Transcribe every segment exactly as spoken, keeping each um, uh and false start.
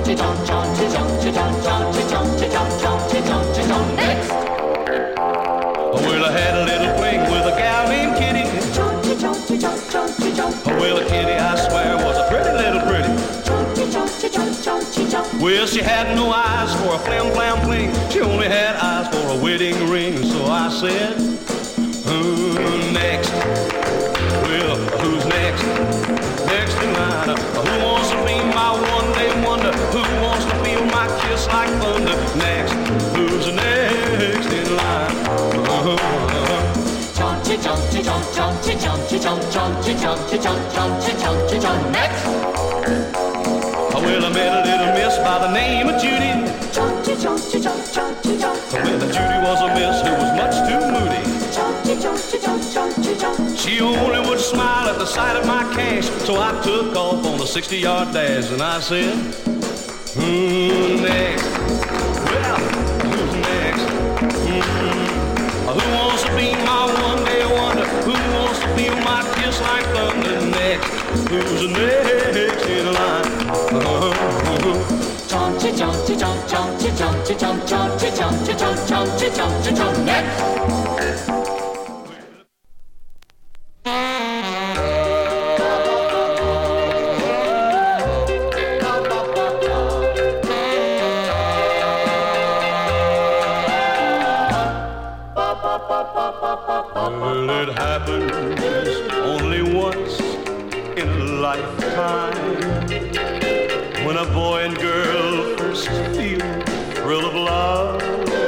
Next. Well, I had a little fling with a gal named Kitty. Well, Kitty, I swear, was a pretty little pretty. Well, she had no eyes for a flim flam fling. She only had eyes for a wedding ring. So I said, who's next? Well, who's next? Next in line. Who wants to be my one-day wonder? Who wants to feel my kiss like thunder? Next. Who's next in line? Uh-huh. Next. Well, I met a little miss by the name of Judy. Well, Judy was a miss who was much too moody. She only would smile at the sight of my cash. So I took off on a sixty-yard dash, and I said, who's next? Well, who's next? Mm-hmm. Who wants to be my one-day wonder? Who wants to feel my kiss like thunder? Next, who's next in line? Uh-huh. Next. Well, it happens only once in a lifetime, when a boy and girl first feel the thrill of love.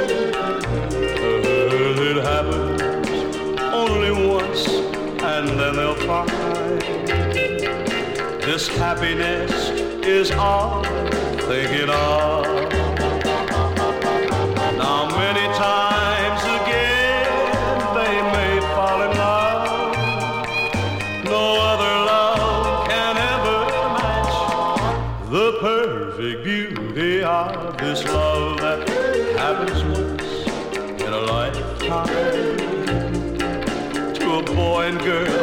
Well, it happens only once, and then they'll find this happiness is all they're thinking of. Now many times again they may fall in love. No other love can ever match the perfect beauty of this love that happens once in a lifetime, to a boy and girl